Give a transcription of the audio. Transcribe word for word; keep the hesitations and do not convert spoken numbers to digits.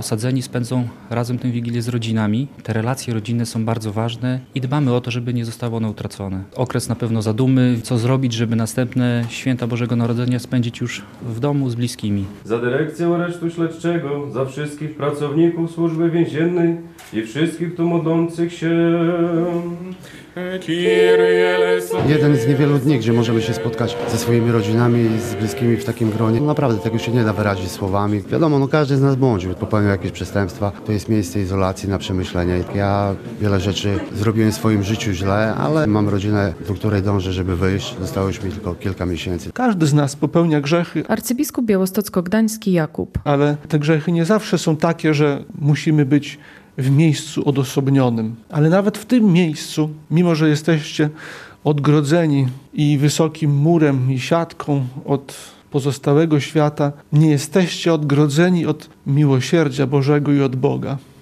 osadzeni spędzą razem tę Wigilię z rodzinami. Te relacje rodzinne są bardzo ważne i dbamy o to, żeby nie zostało one utracone. Okres na pewno zadumy, co zrobić, żeby następne święta Bożego Narodzenia spędzić już w domu z bliskimi. Za dyrekcję aresztu śledczego, za wszystkich pracowników służby więziennej i wszystkich tu modlących się. Jeden z niewielu dni, gdzie możemy się spotkać ze swoimi rodzinami, z bliskimi w takim gronie. No naprawdę tego się nie da wyrazić słowami. Wiadomo, no każdy z nas błądził, popełnił jakieś przestępstwa. To jest miejsce izolacji na przemyślenie. Ja wiele rzeczy zrobiłem w swoim życiu źle, ale mam rodzinę, do której dążę, żeby wyjść. Zostało już mi tylko kilka miesięcy. Każdy z nas popełnia grzechy. Arcybiskup białostocko-gdański Jakub. Ale te grzechy nie zawsze są takie, że musimy być w miejscu odosobnionym. Ale nawet w tym miejscu, mimo że jesteście odgrodzeni i wysokim murem i siatką od pozostałego świata, nie jesteście odgrodzeni od miłosierdzia Bożego i od Boga.